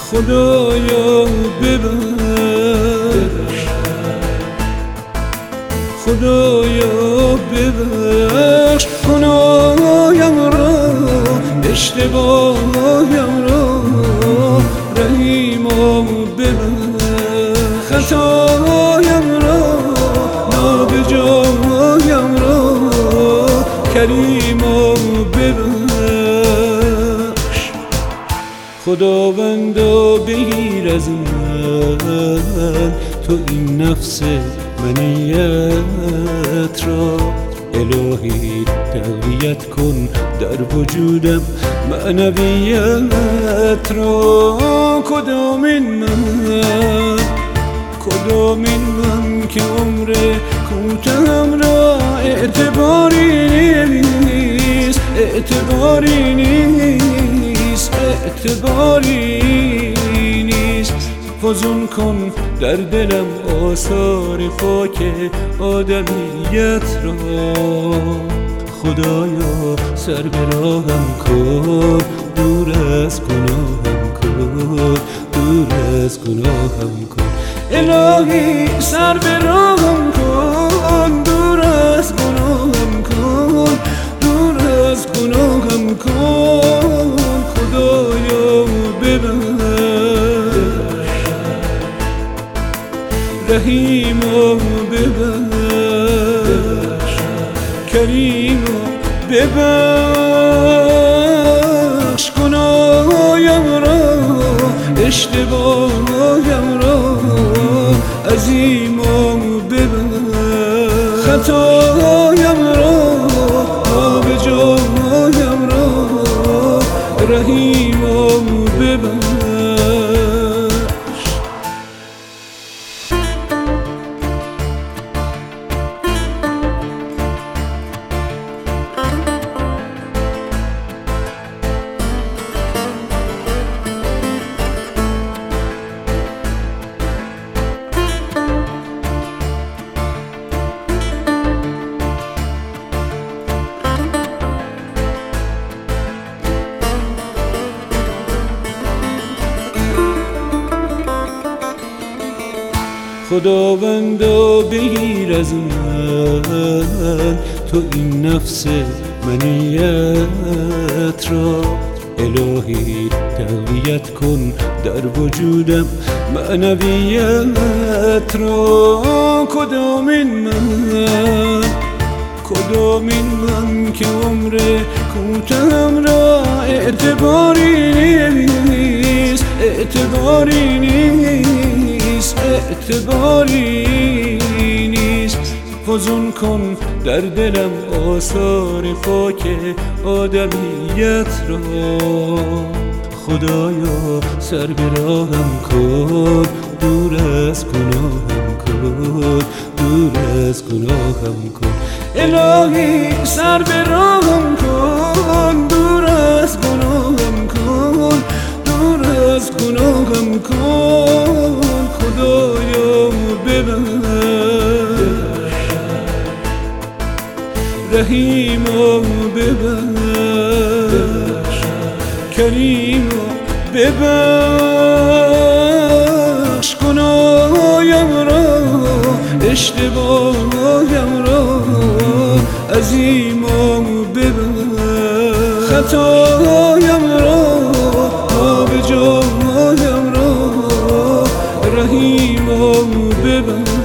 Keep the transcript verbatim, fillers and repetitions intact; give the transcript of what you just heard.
خدایا ببخش، خدایا ببخش گناهیم را، اشتباهیم را، رحیما ببخش خطایم را، نابجایم را، کریما ببخش. خداوندا بگیر از من تو این نفس منیت را، الهی تقویت کن در وجودم معنویت را. کدامین من، کدامین من که عمر کوتاهم را اعتباری نیست، اعتباری نیست، اعتباری نیست. فزون کن در دلم آثار پاک آدمیت را. خدایا سر به راهم کن، دور از گناهم کن، دور از گناهم کن. الهی سر به راهم کن، دور از گناهم کن، دور از گناهم کن. خدایا ببخش، رحیما ببخش، کریما ببخش گناهیم را، اشتباهیم را، عظیما ببخش خطایم را، نابجایم را، رحیما ببخش. خداوندا بگیر از من تو این نفس منیت را، الهی تقویت کن در وجودم معنویت را. کدامین من، کدامین من که عمر کوتاهم را اعتباری نیست، اعتباری نیست، اعتباری نیست. فزون کن در دلم آثار پاک آدمیت را. خدایا سر به راهم کن، دور از گناهم کن، دور از گناهم کن. الهی سر به راهم کن، دور از گناهم کن، دور از گناهم کن. خدایا ببخش، رحیما ببخش، کریما ببخش گناهیم را، اشتباهیم را، عظیما ببخش خطایم را، نابجایم را، رحیما ببخش.